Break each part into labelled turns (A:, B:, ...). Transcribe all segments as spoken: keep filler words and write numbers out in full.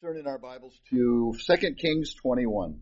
A: Turn in our Bibles to Second Kings twenty-one.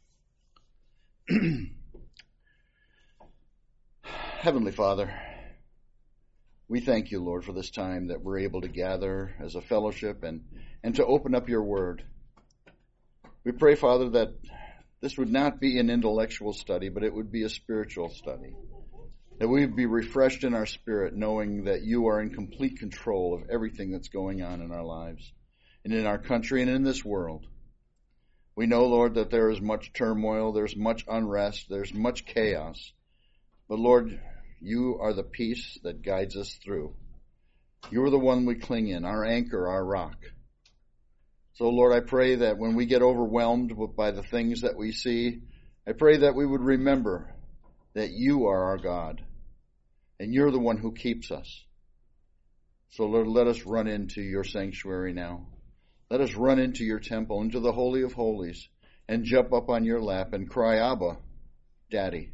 A: Heavenly Father, we thank you, Lord, for this time that we're able to gather as a fellowship and, and to open up your word. We pray, Father, that this would not be an intellectual study, but it would be a spiritual study. That we would be refreshed in our spirit, knowing that you are in complete control of everything that's going on in our lives and in our country and in this world. We know, Lord, that there is much turmoil, there's much unrest, there's much chaos. But Lord, you are the peace that guides us through. You are the one we cling in, our anchor, our rock. So Lord, I pray that when we get overwhelmed by the things that we see, I pray that we would remember that you are our God and you're the one who keeps us. So Lord, let us run into your sanctuary now. Let us run into your temple, into the Holy of Holies, and jump up on your lap and cry, Abba, Daddy.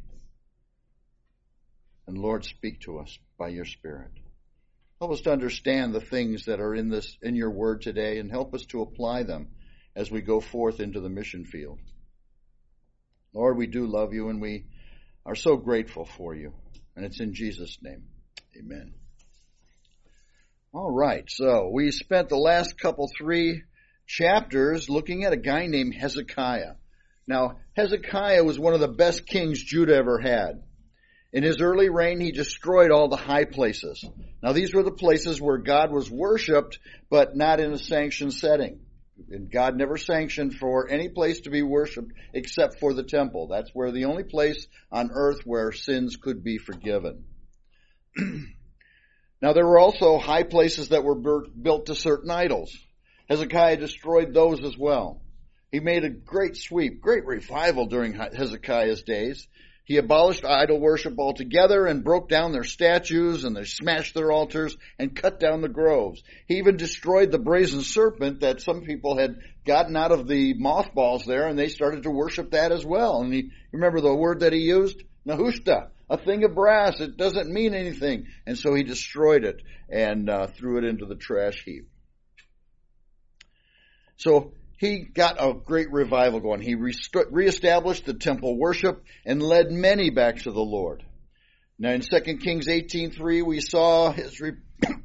A: And Lord, speak to us by your Spirit. Help us to understand the things that are in this, in your word today, and help us to apply them as we go forth into the mission field. Lord, we do love you, and we are so grateful for you. And it's in Jesus' name. Amen. All right, so we spent the last couple three chapters looking at a guy named Hezekiah. Now, Hezekiah was one of the best kings Judah ever had. In his early reign, he destroyed all the high places. Now, these were the places where God was worshipped, but not in a sanctioned setting. And God never sanctioned for any place to be worshipped except for the temple. That's where the only place on earth where sins could be forgiven. Now, there were also high places that were built to certain idols. Hezekiah destroyed those as well. He made a great sweep, great revival during Hezekiah's days. He abolished idol worship altogether and broke down their statues, and they smashed their altars and cut down the groves. He even destroyed the brazen serpent that some people had gotten out of the mothballs there, and they started to worship that as well. And he, remember the word that he used? Nehushta, a thing of brass. It doesn't mean anything. And so he destroyed it and uh, threw it into the trash heap. So he got a great revival going. He rest- reestablished the temple worship and led many back to the Lord. Now in Second Kings eighteen three, we saw his re-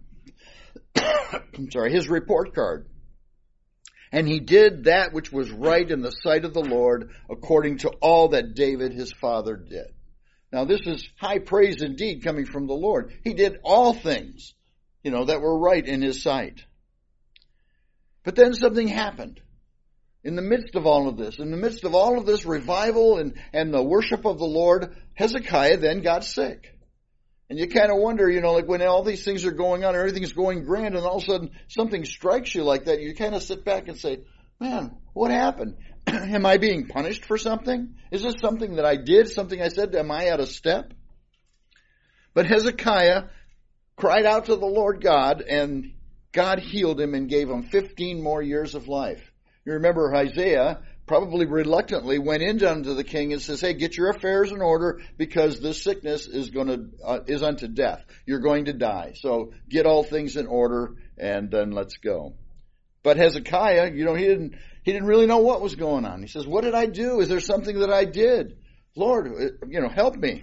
A: I'm sorry, his report card. And he did that which was right in the sight of the Lord, according to all that David his father did. Now this is high praise indeed coming from the Lord. He did all things, you know, that were right in his sight. But then something happened. In the midst of all of this, in the midst of all of this revival and, and the worship of the Lord, Hezekiah then got sick. And you kind of wonder, you know, like when all these things are going on, everything's going grand, and all of a sudden something strikes you like that, you kind of sit back and say, man, what happened? Am I being punished for something? Is this something that I did, something I said? Am I out of step? But Hezekiah cried out to the Lord God, and God healed him and gave him fifteen more years of life. You remember Isaiah probably reluctantly went in unto the king and says, hey, get your affairs in order because this sickness is going to, uh, is unto death. You're going to die. So get all things in order and then let's go. But Hezekiah, you know, he didn't, he didn't really know what was going on. He says, what did I do? Is there something that I did? Lord, you know, help me.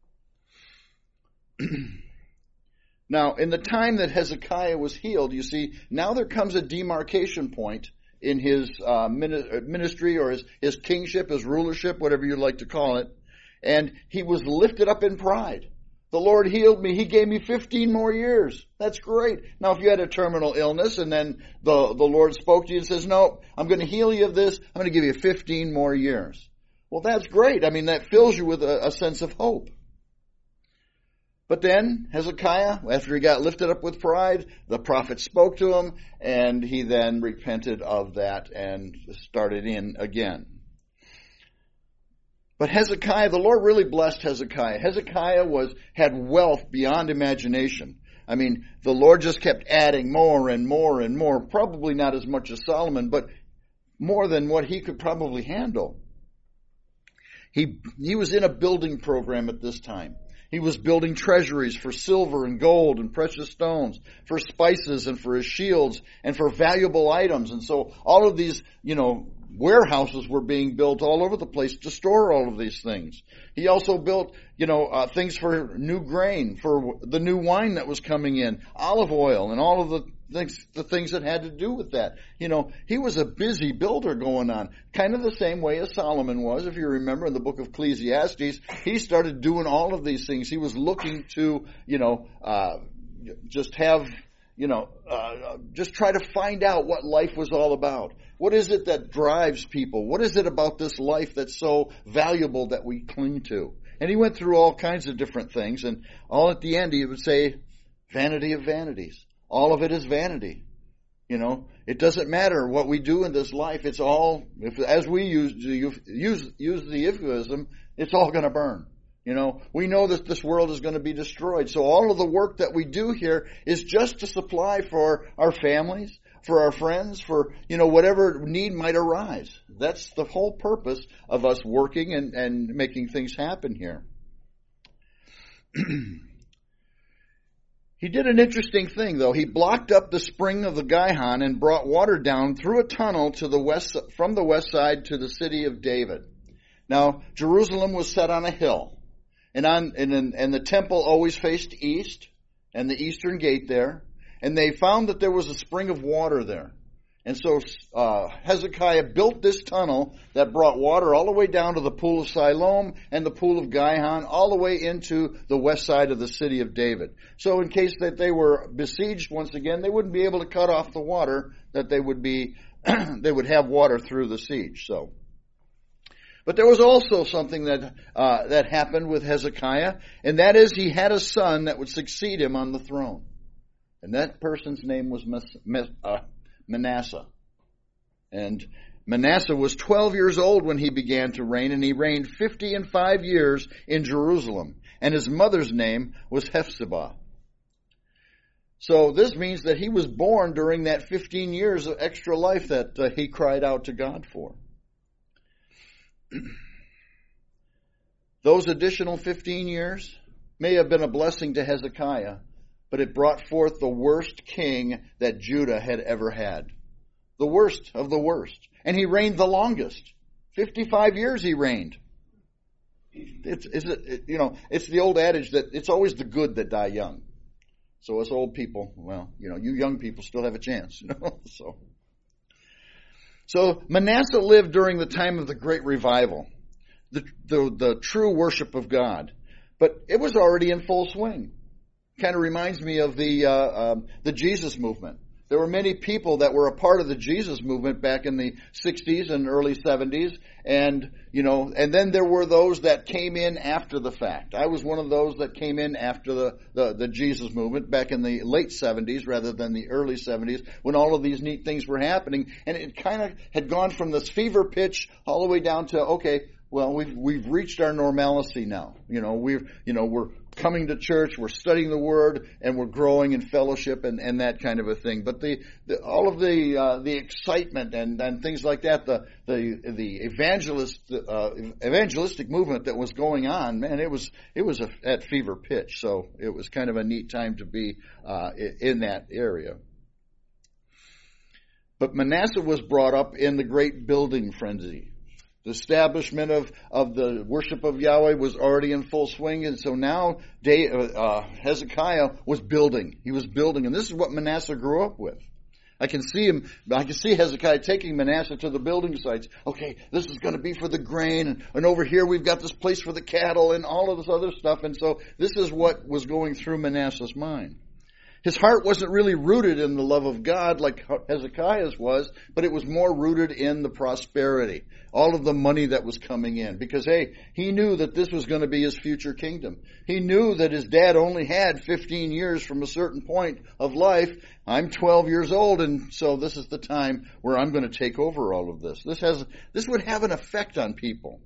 A: Now, in the time that Hezekiah was healed, you see, now there comes a demarcation point in his uh, ministry or his, his kingship, his rulership, whatever you'd like to call it. And he was lifted up in pride. The Lord healed me. He gave me fifteen more years. That's great. Now, if you had a terminal illness and then the, the Lord spoke to you and says, no, I'm going to heal you of this. I'm going to give you fifteen more years. Well, that's great. I mean, that fills you with a, a sense of hope. But then Hezekiah, after he got lifted up with pride, the prophet spoke to him, and he then repented of that and started in again. But Hezekiah, the Lord really blessed Hezekiah. Hezekiah was had wealth beyond imagination. I mean, the Lord just kept adding more and more and more, probably not as much as Solomon, but more than what he could probably handle. He, he was in a building program at this time. He was building treasuries for silver and gold and precious stones, for spices and for his shields and for valuable items. And so all of these, you know, warehouses were being built all over the place to store all of these things. He also built, you know, uh, things for new grain, for the new wine that was coming in, olive oil, and all of the things, the things that had to do with that. You know, he was a busy builder going on, kind of the same way as Solomon was. If you remember in the book of Ecclesiastes, he started doing all of these things. He was looking to, you know, uh, just have, you know, uh, just try to find out what life was all about. What is it that drives people? What is it about this life that's so valuable that we cling to? And he went through all kinds of different things, and all at the end he would say, vanity of vanities. All of it is vanity. You know, it doesn't matter what we do in this life. It's all, if, as we use, use, use the euphemism, it's all going to burn. You know, we know that this world is going to be destroyed. So all of the work that we do here is just to supply for our families, for our friends, for, you know, whatever need might arise. That's the whole purpose of us working and, and making things happen here. He did an interesting thing, though. He blocked up the spring of the Gihon and brought water down through a tunnel to the west, from the west side to the city of David. Now, Jerusalem was set on a hill. And on and, and the temple always faced east, and the eastern gate there. And they found that there was a spring of water there. And so uh, Hezekiah built this tunnel that brought water all the way down to the pool of Siloam and the pool of Gihon, all the way into the west side of the city of David. So in case that they were besieged once again, they wouldn't be able to cut off the water, that they would be, they would have water through the siege. So. But there was also something that uh, that happened with Hezekiah, and that is he had a son that would succeed him on the throne. And that person's name was Manasseh. And Manasseh was twelve years old when he began to reign, and he reigned fifty and five years in Jerusalem. And his mother's name was Hephzibah. So this means that he was born during that fifteen years of extra life that uh, he cried out to God for. Those additional fifteen years may have been a blessing to Hezekiah, but it brought forth the worst king that Judah had ever had. The worst of the worst. And he reigned the longest. fifty-five years he reigned. It's, it's, it, you know, it's the old adage that it's always the good that die young. So us old people, well, you know, you young people still have a chance, you know, so... So Manasseh lived during the time of the Great Revival, the, the, the true worship of God. But it was already in full swing. Kind of reminds me of the uh, um, the Jesus movement. There were many people that were a part of the Jesus movement back in the sixties and early seventies, and you know, and then there were those that came in after the fact. I was one of those that came in after the, the, the Jesus movement back in the late seventies rather than the early seventies, when all of these neat things were happening, and it kind of had gone from this fever pitch all the way down to, okay, well, we've we've reached our normalcy now. You know, we've you know we're coming to church, we're studying the Word, and we're growing in fellowship and, and that kind of a thing. But the, the all of the uh, the excitement and, and things like that, the the the evangelist uh, evangelistic movement that was going on, man, it was it was a, at fever pitch. So it was kind of a neat time to be uh, in that area. But Manasseh was brought up in the great building frenzy. The establishment of, of the worship of Yahweh was already in full swing, and so now Day, uh, Hezekiah was building. He was building, and this is what Manasseh grew up with. I can see him, I can see Hezekiah taking Manasseh to the building sites. Okay, this is going to be for the grain, and, and over here we've got this place for the cattle, and all of this other stuff, and so this is what was going through Manasseh's mind. His heart wasn't really rooted in the love of God like Hezekiah's was, but it was more rooted in the prosperity, all of the money that was coming in. Because, hey, he knew that this was going to be his future kingdom. He knew that his dad only had fifteen years from a certain point of life. I'm twelve years old, and so this is the time where I'm going to take over all of this. This has this would have an effect on people.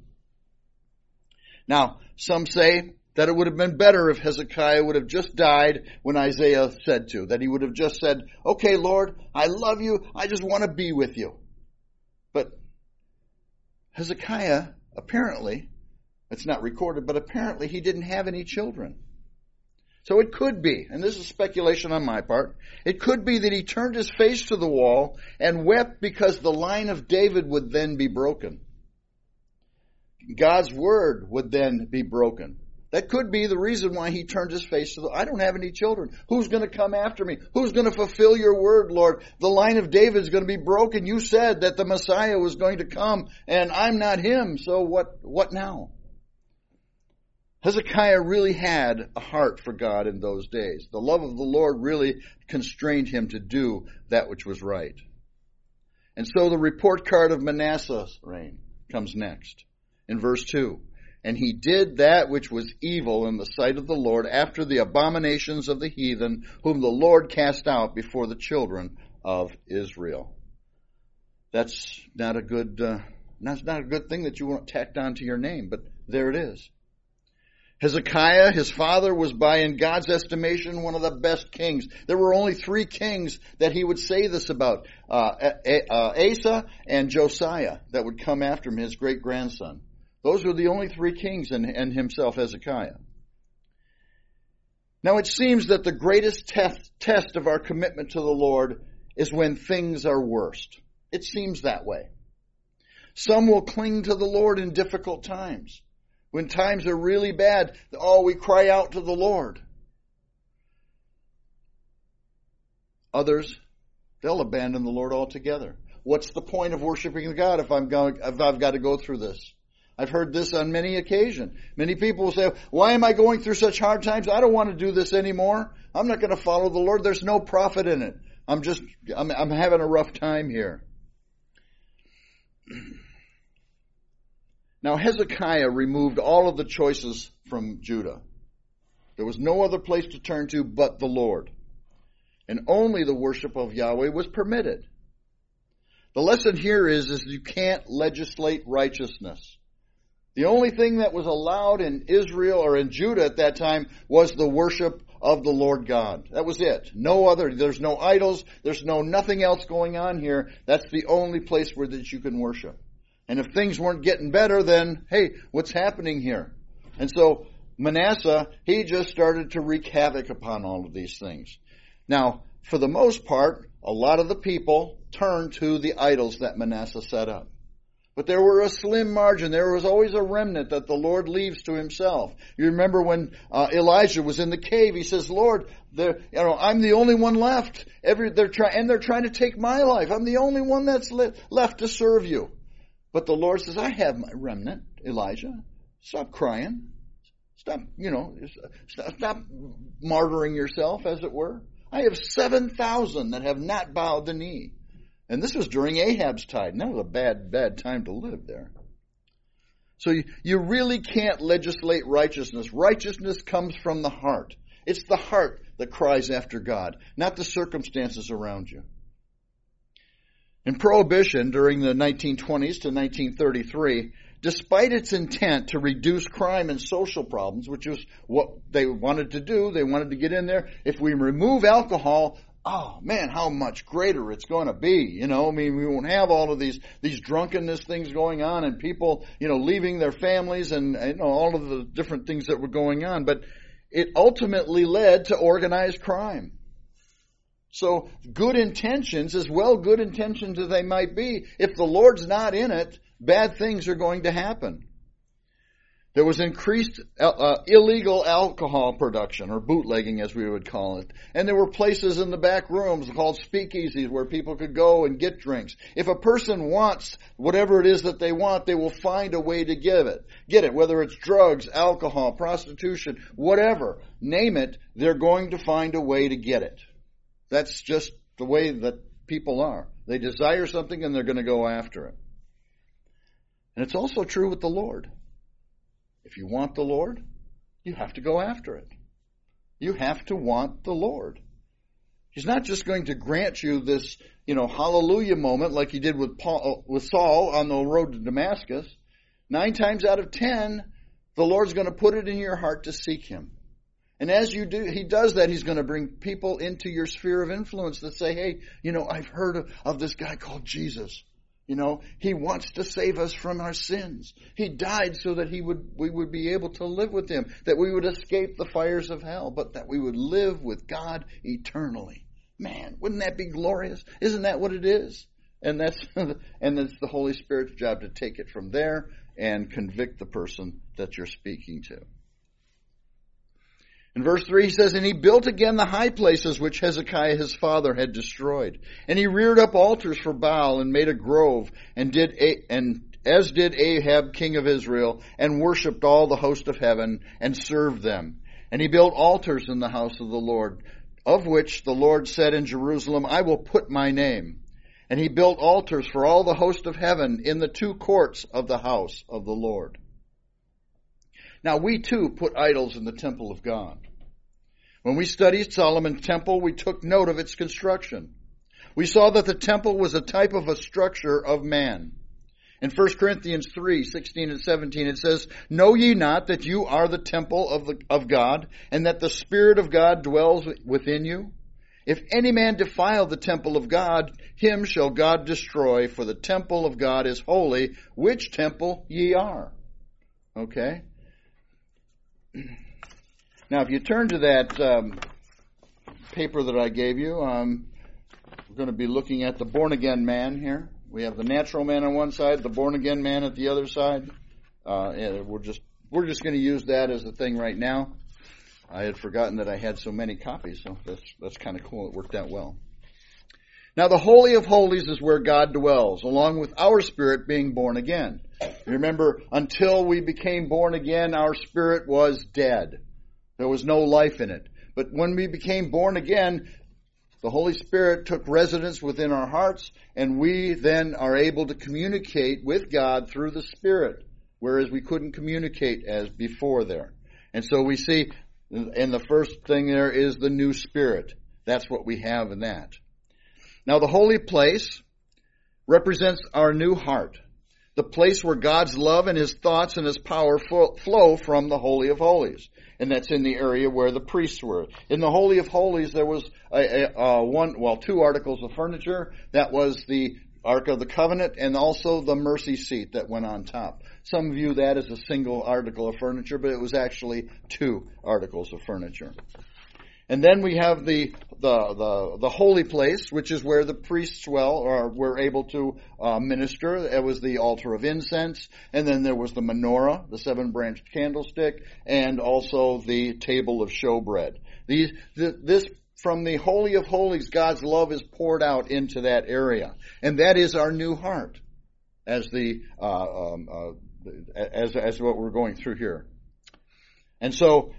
A: Now, some say that it would have been better if Hezekiah would have just died when Isaiah said to. That he would have just said, okay, Lord, I love you. I just want to be with you. But Hezekiah apparently It's not recorded, but apparently he didn't have any children. So it could be, and this is speculation on my part, it could be that he turned his face to the wall and wept because the line of David would then be broken. God's word would then be broken. That could be the reason why he turned his face to the, I don't have any children. Who's going to come after me? Who's going to fulfill your word, Lord? The line of David is going to be broken. You said that the Messiah was going to come, and I'm not him. So what, what now? Hezekiah really had a heart for God in those days. The love of the Lord really constrained him to do that which was right. And so the report card of Manasseh's reign comes next in verse two. And he did that which was evil in the sight of the Lord after the abominations of the heathen, whom the Lord cast out before the children of Israel. That's not a good, uh, that's not a good thing that you want tacked onto your name, but there it is. Hezekiah, his father, was by, in God's estimation, one of the best kings. There were only three kings that he would say this about, uh, Asa and Josiah, that would come after him, his great-grandson. Those were the only three kings, and, and himself, Hezekiah. Now it seems that the greatest test, test of our commitment to the Lord is when things are worst. It seems that way. Some will cling to the Lord in difficult times. When times are really bad, oh, we cry out to the Lord. Others, they'll abandon the Lord altogether. What's the point of worshiping God if I'm going, if I've got to go through this? I've heard this on many occasions. Many people will say, why am I going through such hard times? I don't want to do this anymore. I'm not going to follow the Lord. There's no profit in it. I'm just, I'm, I'm having a rough time here. Now Hezekiah removed all of the choices from Judah. There was no other place to turn to but the Lord. And only the worship of Yahweh was permitted. The lesson here is, is you can't legislate righteousness. The only thing that was allowed in Israel or in Judah at that time was the worship of the Lord God. That was it. No other, there's no idols, there's no nothing else going on here. That's the only place where that you can worship. And if things weren't getting better, then, hey, what's happening here? And so Manasseh, he just started to wreak havoc upon all of these things. Now, for the most part, a lot of the people turned to the idols that Manasseh set up. But there were a slim margin. There was always a remnant that the Lord leaves to himself. You remember when uh, Elijah was in the cave, he says, Lord, you know, I'm the only one left. Every, they're try, and they're trying to take my life. I'm the only one that's le- left to serve you. But the Lord says, I have my remnant, Elijah. Stop crying. Stop, you know, stop, stop martyring yourself, as it were. I have seven thousand that have not bowed the knee. And this was during Ahab's time. And that was a bad, bad time to live there. So you, you really can't legislate righteousness. Righteousness comes from the heart. It's the heart that cries after God, not the circumstances around you. In Prohibition during the nineteen twenties to nineteen thirty-three, despite its intent to reduce crime and social problems, which was what they wanted to do, they wanted to get in there. If we remove alcohol, oh man, how much greater it's going to be. You know, I mean, we won't have all of these, these drunkenness things going on and people, you know, leaving their families and, you know, all of the different things that were going on. But it ultimately led to organized crime. So good intentions, as well good intentions as they might be, if the Lord's not in it, bad things are going to happen. There was increased uh, illegal alcohol production, or bootlegging as we would call it. And there were places in the back rooms called speakeasies where people could go and get drinks. If a person wants whatever it is that they want, they will find a way to give it. Get it, whether it's drugs, alcohol, prostitution, whatever. Name it, they're going to find a way to get it. That's just the way that people are. They desire something and they're going to go after it. And it's also true with the Lord. If you want the Lord, you have to go after it. You have to want the Lord. He's not just going to grant you this, you know, hallelujah moment like he did with Paul, with Saul on the road to Damascus. Nine times out of ten, the Lord's going to put it in your heart to seek him. And as you do, he does that, he's going to bring people into your sphere of influence that say, hey, you know, I've heard of, of this guy called Jesus. You know, He wants to save us from our sins. He died so that He would, we would be able to live with Him, that we would escape the fires of hell, but that we would live with God eternally. Man, wouldn't that be glorious? Isn't that what it is? And that's, and it's the Holy Spirit's job to take it from there and convict the person that you're speaking to. In verse three, he says, and he built again the high places which Hezekiah his father had destroyed. And he reared up altars for Baal and made a grove, and did a- and as did Ahab king of Israel, and worshipped all the host of heaven, and served them. And he built altars in the house of the Lord, of which the Lord said in Jerusalem, I will put my name. And he built altars for all the host of heaven in the two courts of the house of the Lord. Now we too put idols in the temple of God. When we studied Solomon's temple, we took note of its construction. We saw that the temple was a type of a structure of man. In First Corinthians three, sixteen and seventeen, it says, know ye not that you are the temple of, the, of God, and that the Spirit of God dwells within you? If any man defile the temple of God, him shall God destroy, for the temple of God is holy, which temple ye are. Okay? Now, if you turn to that um, paper that I gave you, um, we're going to be looking at the born-again man here. We have the natural man on one side, the born-again man at the other side. Uh, and we're just we're just going to use that as a thing right now. I had forgotten that I had so many copies, so that's that's kind of cool. It worked out well. Now, the Holy of Holies is where God dwells, along with our spirit being born again. Remember, until we became born again, our spirit was dead. There was no life in it. But when we became born again, the Holy Spirit took residence within our hearts, and we then are able to communicate with God through the Spirit, whereas we couldn't communicate as before there. And so we see, and the first thing there is the new spirit. That's what we have in that. Now the holy place represents our new heart, the place where God's love and His thoughts and His power flow from the Holy of Holies. And that's in the area where the priests were. In the Holy of Holies, there was a, a, a one, well, two articles of furniture. That was the Ark of the Covenant and also the mercy seat that went on top. Some view that as a single article of furniture, but it was actually two articles of furniture. And then we have the the the, the holy place, which is where the priests dwell or were able to uh, minister. It was the altar of incense, and then there was the menorah, the seven-branched candlestick, and also the table of showbread. These the, this from the Holy of Holies, God's love is poured out into that area, and that is our new heart, as the uh, um, uh, as as what we're going through here. And so,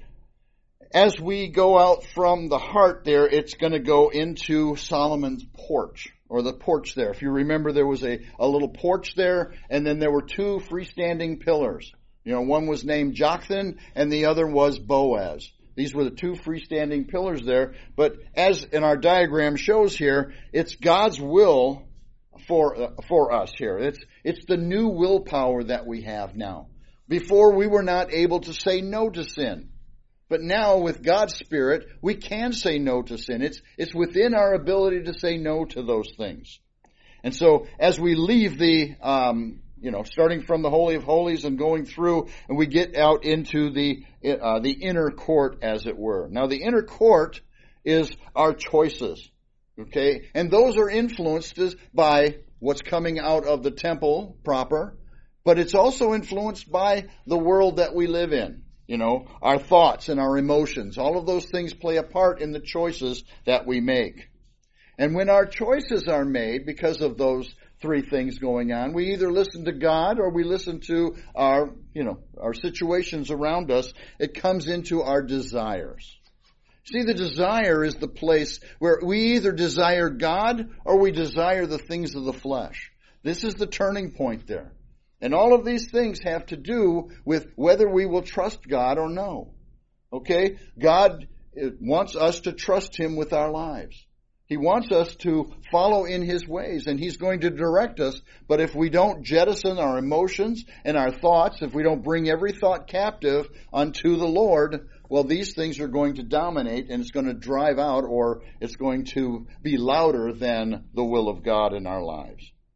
A: as we go out from the heart there, it's going to go into Solomon's porch, or the porch there. If you remember, there was a, a little porch there, and then there were two freestanding pillars. You know, one was named Joktan, and the other was Boaz. These were the two freestanding pillars there. But as in our diagram shows here, it's God's will for uh, for us here. It's it's the new willpower that we have now. Before, we were not able to say no to sin. But now, with God's Spirit, we can say no to sin. It's, it's within our ability to say no to those things. And so, as we leave the, um, you know, starting from the Holy of Holies and going through, and we get out into the, uh, the inner court, as it were. Now, the inner court is our choices. Okay? And those are influenced by what's coming out of the temple proper, but it's also influenced by the world that we live in. You know, our thoughts and our emotions, all of those things play a part in the choices that we make. And when our choices are made because of those three things going on, we either listen to God or we listen to our, you know, our situations around us. It comes into our desires. See, the desire is the place where we either desire God or we desire the things of the flesh. This is the turning point there. And all of these things have to do with whether we will trust God or no. Okay? God wants us to trust Him with our lives. He wants us to follow in His ways, and He's going to direct us. But if we don't jettison our emotions and our thoughts, if we don't bring every thought captive unto the Lord, well, these things are going to dominate, and it's going to drive out, or it's going to be louder than the will of God in our lives.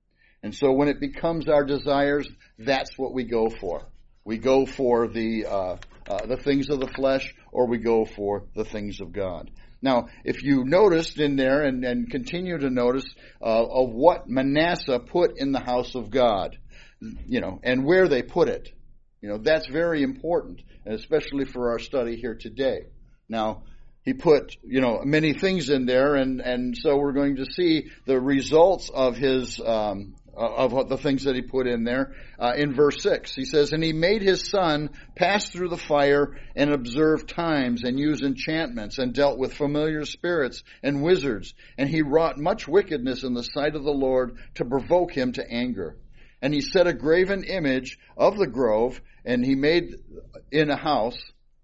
A: And so when it becomes our desires, that's what we go for. We go for the uh, uh, the things of the flesh, or we go for the things of God. Now, if you noticed in there and, and continue to notice uh, of what Manasseh put in the house of God, you know, and where they put it, you know, that's very important, and especially for our study here today. Now, he put, you know, many things in there, and, and so we're going to see the results of his um, of the things that he put in there uh, in verse six. He says, "And he made his son pass through the fire and observe times and use enchantments and dealt with familiar spirits and wizards. And he wrought much wickedness in the sight of the Lord to provoke him to anger. And he set a graven image of the grove, and he made in a house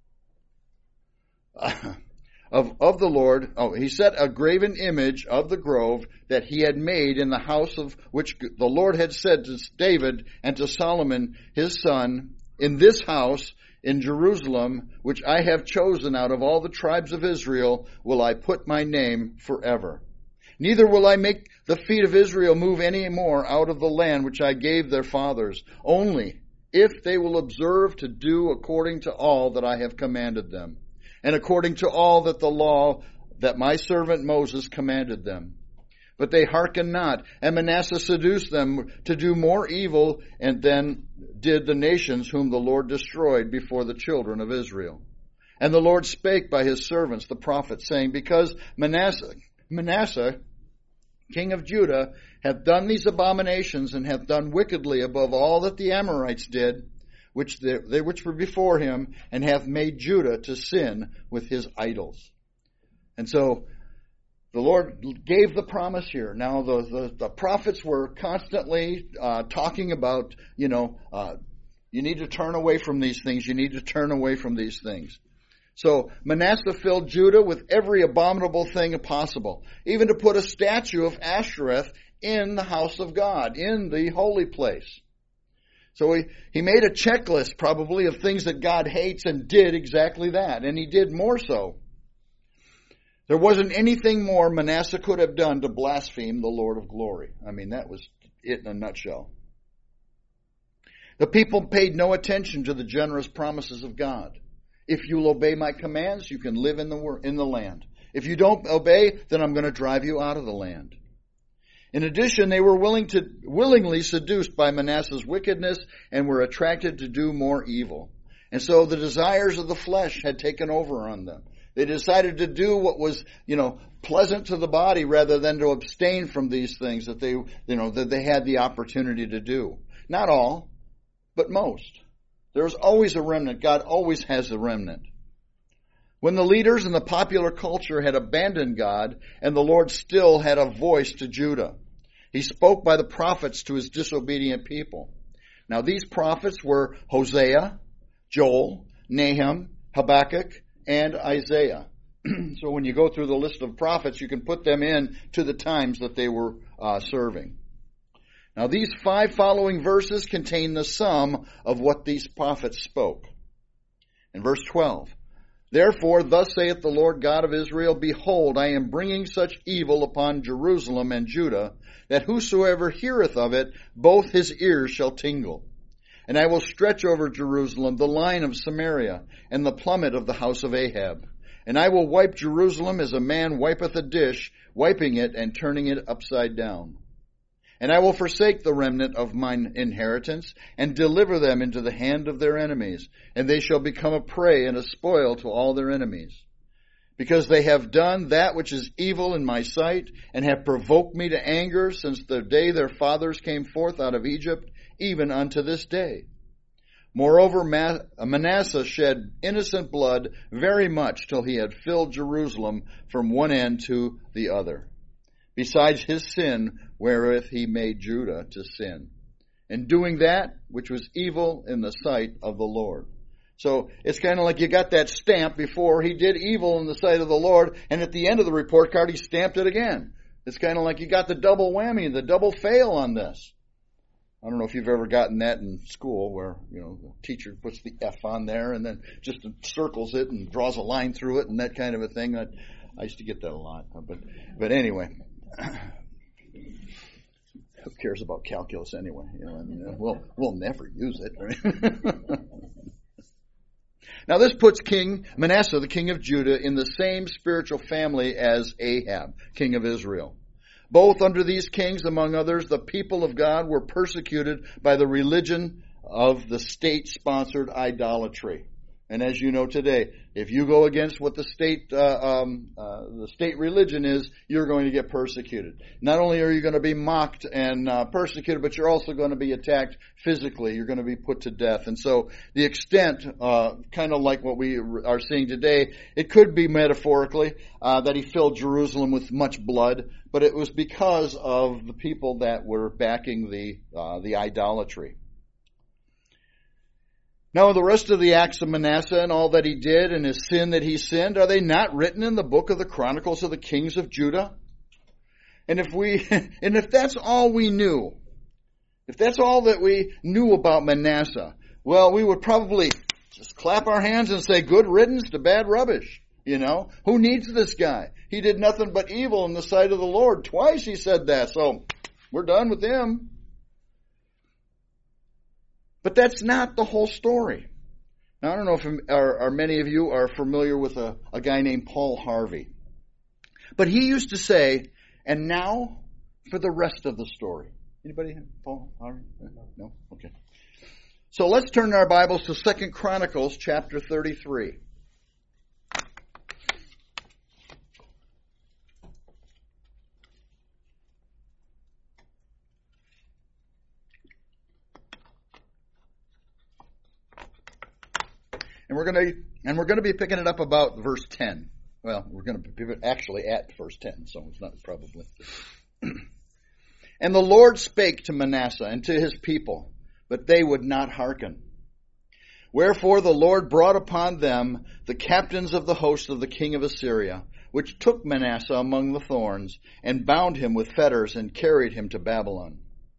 A: Of, of the Lord, oh, he set a graven image of the grove that he had made in the house of which the Lord had said to David and to Solomon his son, in this house in Jerusalem, which I have chosen out of all the tribes of Israel, will I put my name forever. Neither will I make the feet of Israel move any more out of the land which I gave their fathers, only if they will observe to do according to all that I have commanded them, and according to all that the law that my servant Moses commanded them. But they hearkened not, and Manasseh seduced them to do more evil, and then did the nations whom the Lord destroyed before the children of Israel. And the Lord spake by his servants the prophets, saying, Because Manasseh, Manasseh, king of Judah, hath done these abominations, and hath done wickedly above all that the Amorites did, which they, they which were before him, and hath made Judah to sin with his idols. And so the Lord gave the promise here. Now the the, the prophets were constantly uh, talking about, you know, uh, you need to turn away from these things. You need to turn away from these things. So Manasseh filled Judah with every abominable thing possible, even to put a statue of Ashtoreth in the house of God, in the holy place. So he, he made a checklist probably of things that God hates, and did exactly that. And he did more so. There wasn't anything more Manasseh could have done to blaspheme the Lord of glory. I mean, that was it in a nutshell. The people paid no attention to the generous promises of God. If you'll obey my commands, you can live in the in the land. If you don't obey, then I'm going to drive you out of the land. In addition, they were willing to, willingly seduced by Manasseh's wickedness, and were attracted to do more evil. And so the desires of the flesh had taken over on them. They decided to do what was, you know, pleasant to the body rather than to abstain from these things that they, you know, that they had the opportunity to do. Not all, but most. There's always a remnant. God always has a remnant. When the leaders in the popular culture had abandoned God, and the Lord still had a voice to Judah, he spoke by the prophets to his disobedient people. Now these prophets were Hosea, Joel, Nahum, Habakkuk, and Isaiah. So when you go through the list of prophets, you can put them in to the times that they were uh, serving. Now these five following verses contain the sum of what these prophets spoke. In verse twelve, Therefore, thus saith the Lord God of Israel, Behold, I am bringing such evil upon Jerusalem and Judah, that whosoever heareth of it, both his ears shall tingle. And I will stretch over Jerusalem the line of Samaria, and the plummet of the house of Ahab. And I will wipe Jerusalem as a man wipeth a dish, wiping it and turning it upside down. And I will forsake the remnant of mine inheritance, and deliver them into the hand of their enemies, and they shall become a prey and a spoil to all their enemies. Because they have done that which is evil in my sight, and have provoked me to anger since the day their fathers came forth out of Egypt, even unto this day. Moreover, Manasseh shed innocent blood very much till he had filled Jerusalem from one end to the other, besides his sin wherewith he made Judah to sin, and doing that which was evil in the sight of the Lord. So it's kind of like you got that stamp before he did evil in the sight of the Lord, and at the end of the report card he stamped it again. It's kind of like you got the double whammy, the double fail on this. I don't know if you've ever gotten that in school where, you know, the teacher puts the F on there and then just circles it and draws a line through it and that kind of a thing. I, I used to get that a lot. But, but anyway. Who cares about calculus anyway? You know, I mean, we'll, we'll never use it. Right? Now this puts King Manasseh, the king of Judah, in the same spiritual family as Ahab, king of Israel. Both under these kings, among others, the people of God were persecuted by the religion of the state-sponsored idolatry. And as you know today, if you go against what the state uh, um, uh, the state religion is, you're going to get persecuted. Not only are you going to be mocked and uh, persecuted, but you're also going to be attacked physically. You're going to be put to death. And so the extent, uh, kind of like what we are seeing today, it could be metaphorically uh, that he filled Jerusalem with much blood, but it was because of the people that were backing the uh, the idolatry. Now, the rest of the acts of Manasseh and all that he did and his sin that he sinned, are they not written in the book of the Chronicles of the Kings of Judah? And if we, and if that's all we knew, if that's all that we knew about Manasseh, well, we would probably just clap our hands and say, good riddance to bad rubbish. You know, who needs this guy? He did nothing but evil in the sight of the Lord. Twice he said that, so we're done with him. But that's not the whole story. Now, I don't know if are, are many of you are familiar with a, a guy named Paul Harvey. But he used to say, and now for the rest of the story. Anybody have Paul Harvey? No? Okay. So let's turn our Bibles to Second Chronicles chapter thirty-three. And we're going to and we're going to be picking it up about verse ten. Well, we're going to be actually at verse ten, so it's not probably. And the Lord spake to Manasseh and to his people, but they would not hearken. Wherefore the Lord brought upon them the captains of the host of the king of Assyria, which took Manasseh among the thorns, and bound him with fetters, and carried him to Babylon.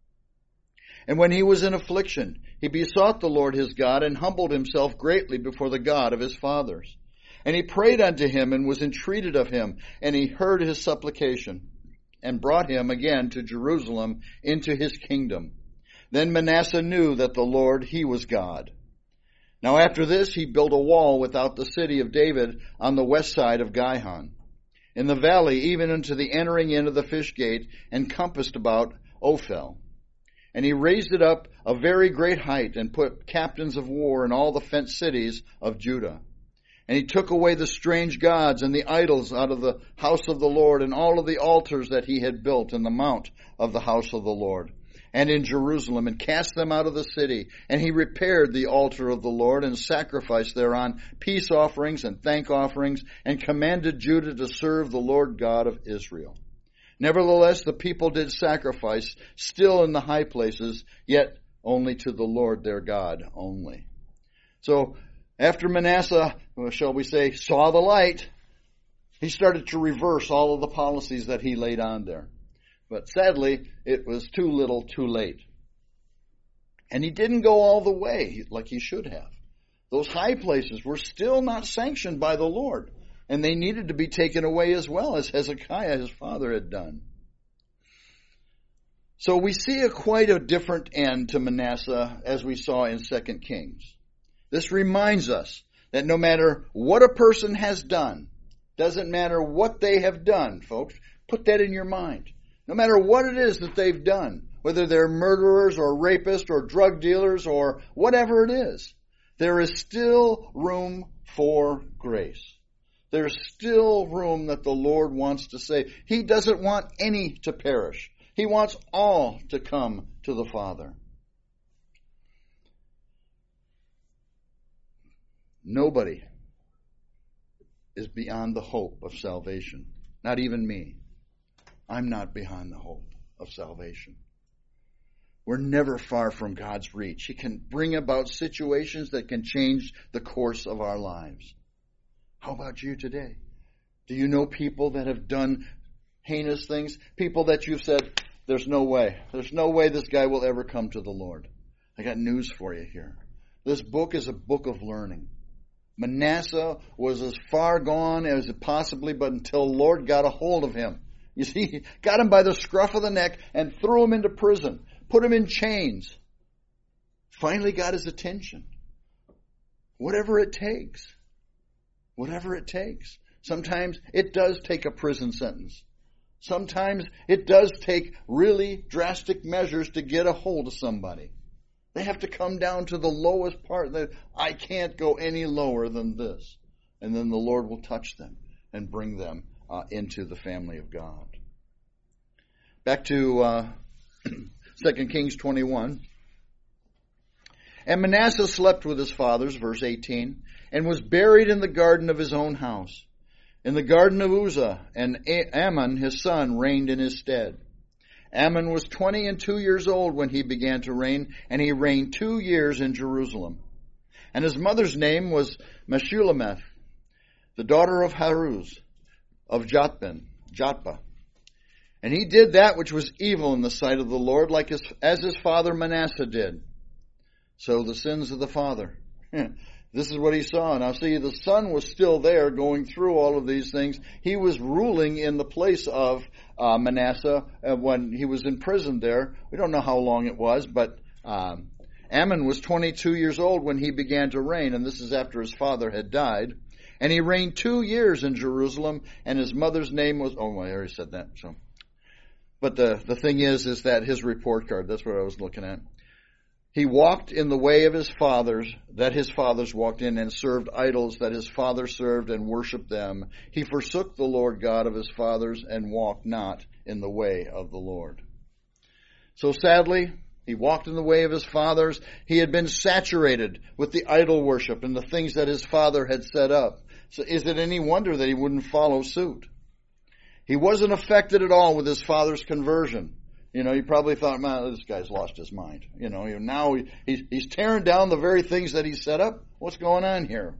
A: And when he was in affliction, he besought the Lord his God, and humbled himself greatly before the God of his fathers. And he prayed unto him, and was entreated of him, and he heard his supplication, and brought him again to Jerusalem into his kingdom. Then Manasseh knew that the Lord, he was God. Now after this he built a wall without the city of David on the west side of Gihon, in the valley even unto the entering in of the fish gate, and compassed about Ophel. And he raised it up a very great height, and put captains of war in all the fenced cities of Judah. And he took away the strange gods and the idols out of the house of the Lord, and all of the altars that he had built in the mount of the house of the Lord, and in Jerusalem, and cast them out of the city. And he repaired the altar of the Lord, and sacrificed thereon peace offerings and thank offerings, and commanded Judah to serve the Lord God of Israel. Nevertheless, the people did sacrifice still in the high places, yet only to the Lord their God only. So, after Manasseh, shall we say, saw the light, he started to reverse all of the policies that he laid on there. But sadly, it was too little, too late. And he didn't go all the way like he should have. Those high places were still not sanctioned by the Lord. And they needed to be taken away as well, as Hezekiah, his father, had done. So we see a quite a different end to Manasseh as we saw in Second Kings. This reminds us that no matter what a person has done, doesn't matter what they have done, folks, put that in your mind. No matter what it is that they've done, whether they're murderers or rapists or drug dealers or whatever it is, there is still room for grace. There's still room that the Lord wants to save. He doesn't want any to perish. He wants all to come to the Father. Nobody is beyond the hope of salvation. Not even me. I'm not behind the hope of salvation. We're never far from God's reach. He can bring about situations that can change the course of our lives. How about you today? Do you know people that have done heinous things? People that you've said, there's no way. There's no way this guy will ever come to the Lord. I got news for you here. This book is a book of learning. Manasseh was as far gone as it possibly, but until the Lord got a hold of him You see, got him by the scruff of the neck and threw him into prison, put him in chains. Finally got his attention. Whatever it takes. Whatever it takes. Sometimes it does take a prison sentence. Sometimes it does take really drastic measures to get a hold of somebody. They have to come down to the lowest part. That I can't go any lower than this. And then the Lord will touch them and bring them uh, into the family of God. Back to uh, Second Kings twenty-one. And Manasseh slept with his fathers, verse eighteen, and was buried in the garden of his own house, in the garden of Uzzah, and Amon his son reigned in his stead. Amon was twenty and two years old when he began to reign, and he reigned two years in Jerusalem. And his mother's name was Meshullemeth, the daughter of Haruz, of Jotban, Jotbah. And he did that which was evil in the sight of the Lord, like his, as his father Manasseh did. So the sins of the father. This is what he saw. Now see, the son was still there going through all of these things. He was ruling in the place of uh, Manasseh uh, when he was imprisoned there. We don't know how long it was, but um, Amon was twenty-two years old when he began to reign, and this is after his father had died. And he reigned two years in Jerusalem, and his mother's name was, oh, I already said that. So, But the, the thing is, is that his report card, that's what I was looking at. He walked in the way of his fathers, that his fathers walked in, and served idols that his father served and worshipped them. He forsook the Lord God of his fathers and walked not in the way of the Lord. So sadly, he walked in the way of his fathers. He had been saturated with the idol worship and the things that his father had set up. So is it any wonder that he wouldn't follow suit? He wasn't affected at all with his father's conversion. You know, he probably thought, man, this guy's lost his mind. You know, now he, he's, he's tearing down the very things that he set up. What's going on here?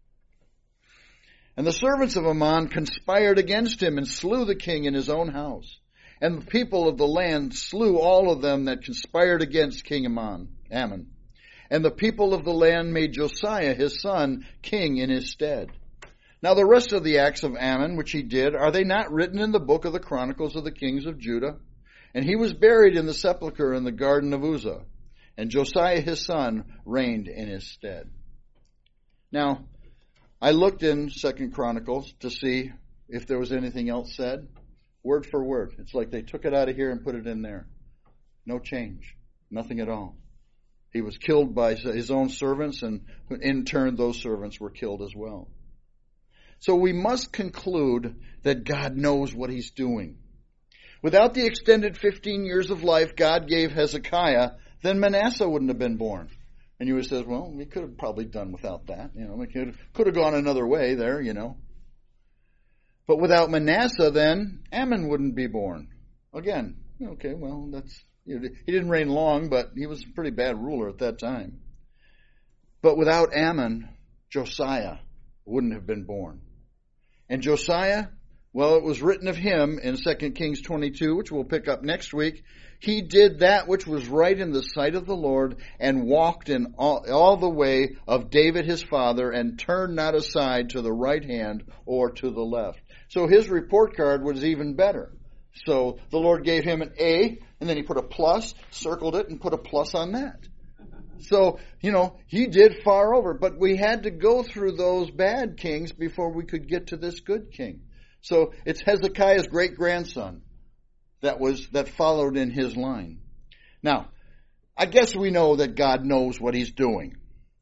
A: And the servants of Ammon conspired against him and slew the king in his own house. And the people of the land slew all of them that conspired against King Ammon. Ammon. And the people of the land made Josiah his son king in his stead. Now the rest of the acts of Ammon which he did, are they not written in the book of the Chronicles of the kings of Judah? And he was buried in the sepulchre in the garden of Uzzah. And Josiah his son reigned in his stead. Now, I looked in Second Chronicles to see if there was anything else said. Word for word. It's like they took it out of here and put it in there. No change. Nothing at all. He was killed by his own servants, and in turn those servants were killed as well. So we must conclude that God knows what he's doing. Without the extended fifteen years of life God gave Hezekiah, then Manasseh wouldn't have been born. And you would say, well, we could have probably done without that. You know, we could, could have gone another way there, you know. But without Manasseh, then, Amon wouldn't be born. Again, okay, well, that's, you know, he didn't reign long, but he was a pretty bad ruler at that time. But without Amon, Josiah wouldn't have been born. And Josiah, well, it was written of him in Second Kings twenty-two, which we'll pick up next week. He did that which was right in the sight of the Lord and walked in all, all the way of David his father and turned not aside to the right hand or to the left. So his report card was even better. So the Lord gave him an A, and then he put a plus, circled it, and put a plus on that. So, you know, he did far over. But we had to go through those bad kings before we could get to this good king. So it's Hezekiah's great-grandson that was that followed in his line. Now, I guess we know that God knows what he's doing.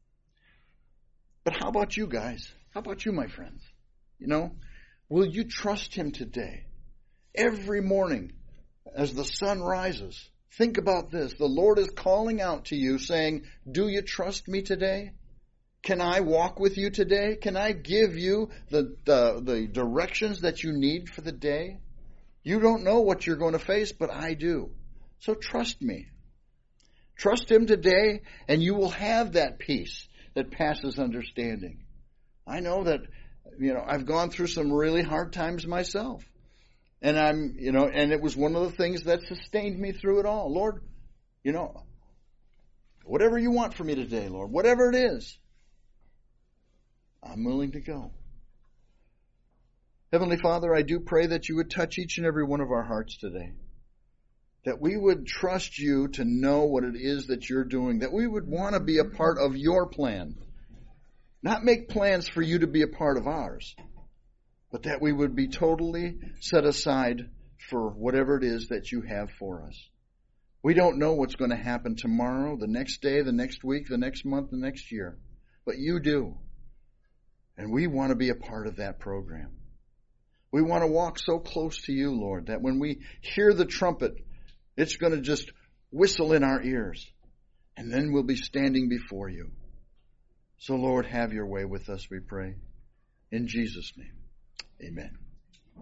A: But how about you guys? How about you, my friends? You know, will you trust him today? Every morning as the sun rises, think about this. The Lord is calling out to you saying, do you trust me today? Can I walk with you today? Can I give you the, the, the directions that you need for the day? You don't know what you're going to face, but I do. So trust me. Trust him today, and you will have that peace that passes understanding. I know that, you know, I've gone through some really hard times myself. And I'm, you know, and it was one of the things that sustained me through it all. Lord, you know, whatever you want for me today, Lord, whatever it is, I'm willing to go. Heavenly Father, I do pray that you would touch each and every one of our hearts today. That we would trust you to know what it is that you're doing. That we would want to be a part of your plan. Not make plans for you to be a part of ours. But that we would be totally set aside for whatever it is that you have for us. We don't know what's going to happen tomorrow, the next day, the next week, the next month, the next year. But you do. And we want to be a part of that program. We want to walk so close to you, Lord, that when we hear the trumpet, it's going to just whistle in our ears. And then we'll be standing before you. So, Lord, have your way with us, we pray. In Jesus' name, amen.